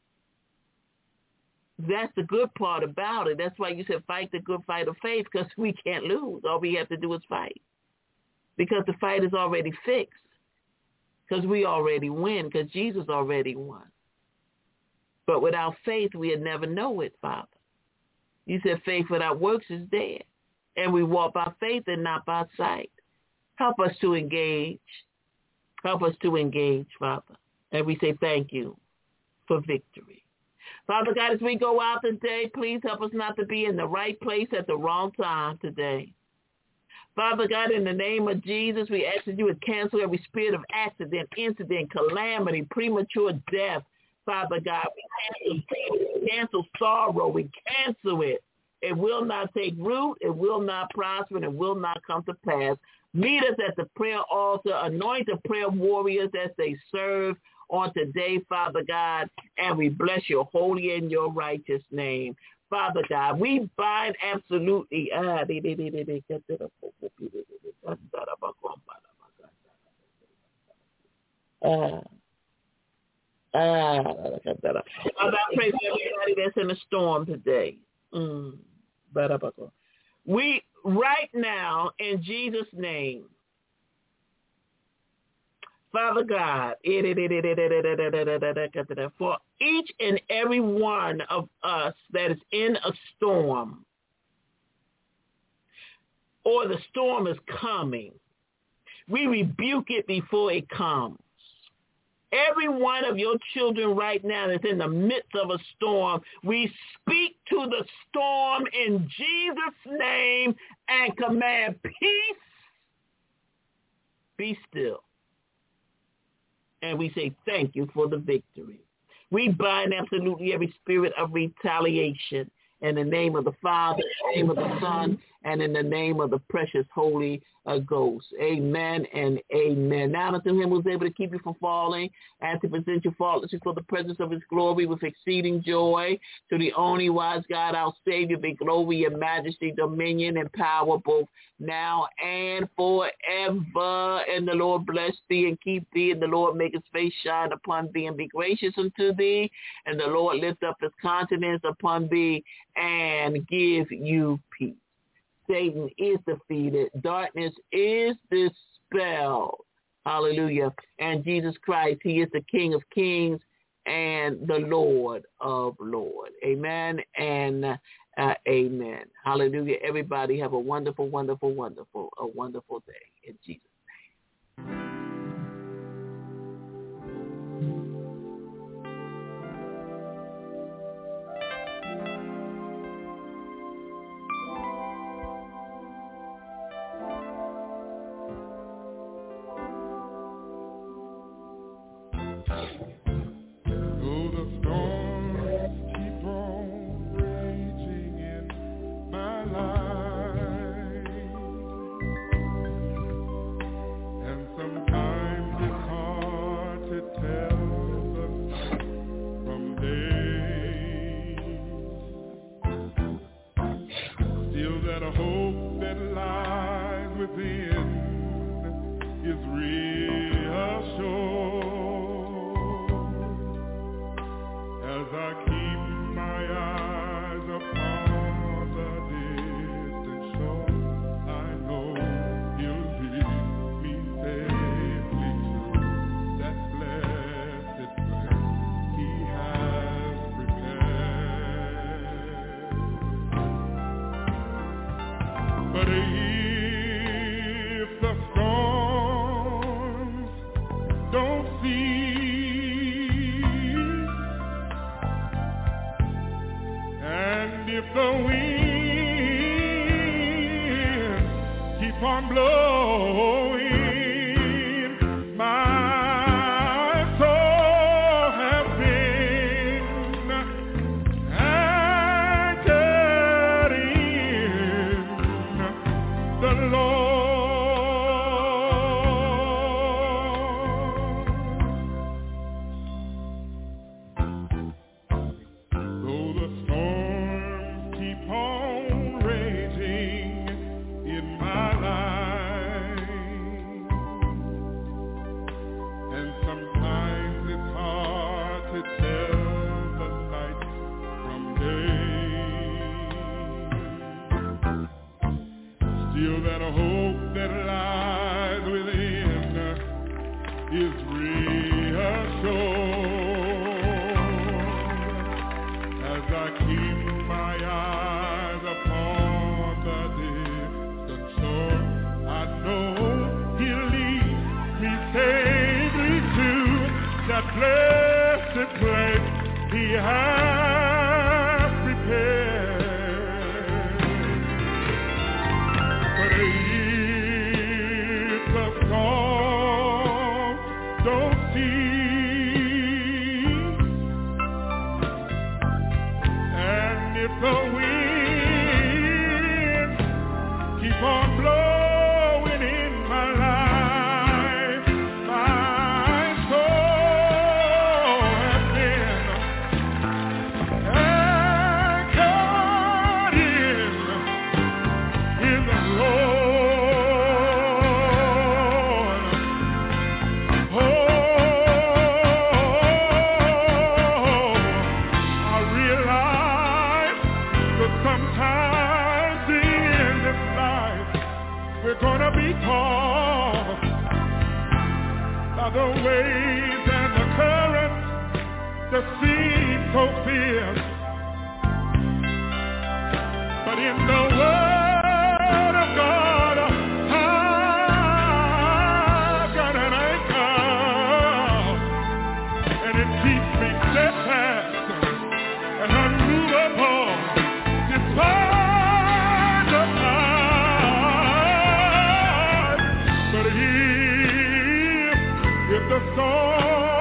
That's the good part about it. That's why you said fight the good fight of faith, because we can't lose. All we have to do is fight. Because the fight is already fixed. Because we already win, because Jesus already won. But without faith, we'll never know it, Father. You said faith without works is dead. And we walk by faith and not by sight. Help us to engage. Help us to engage, Father. And we say thank you for victory. Father God, as we go out today, please help us not to be in the right place at the wrong time today. Father God, in the name of Jesus, we ask that you would cancel every spirit of accident, incident, calamity, premature death. Father God, we cancel, cancel sorrow. We cancel it. It will not take root. It will not prosper. And it will not come to pass. Meet us at the prayer altar. Anoint the prayer warriors as they serve on today, Father God. And we bless your holy and your righteous name. Father God, we bind absolutely. Uh, uh, Father, I pray for everybody that's in a storm today. Mm. We, right now, in Jesus' name, Father God, for each and every one of us that is in a storm, or the storm is coming, we rebuke it before it comes. Every one of your children right now that's in the midst of a storm, we speak to the storm in Jesus' name and command peace, be still. And we say thank you for the victory. We bind absolutely every spirit of retaliation, In the name of the Father, in the name of the Son, and in the name of the precious Holy uh, Ghost. Amen and amen. Now unto him who is able to keep you from falling and to present you faultless before the presence of his glory with exceeding joy. To the only wise God, our Savior, be glory and majesty, dominion and power both now and forever. And the Lord bless thee and keep thee, and the Lord make his face shine upon thee and be gracious unto thee. And the Lord lift up his countenance upon thee and give you peace. Satan is defeated. Darkness is dispelled. Hallelujah. And Jesus Christ, he is the King of kings and the Lord of lords. Amen and uh, amen. Hallelujah. Everybody have a wonderful, wonderful, wonderful, a wonderful day in Jesus' name.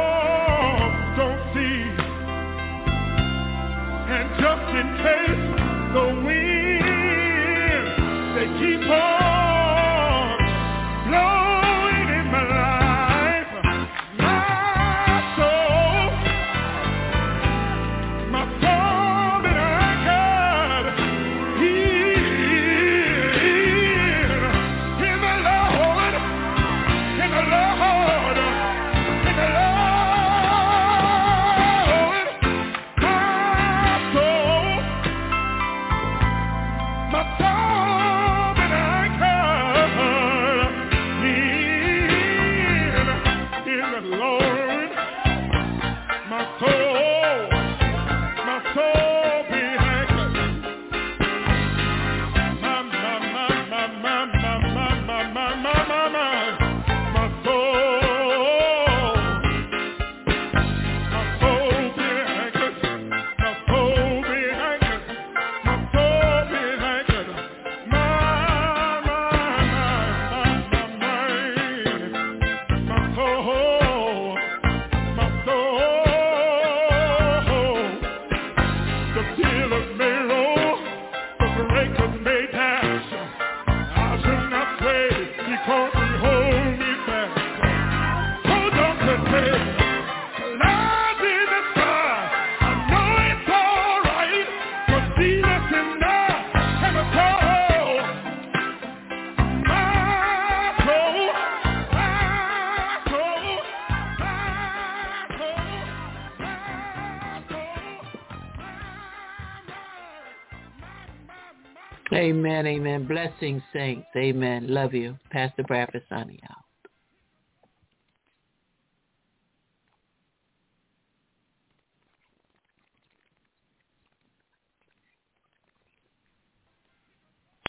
And just in case Amen, amen. Blessings, saints. Amen. Love you. Pastor Bradford signing out.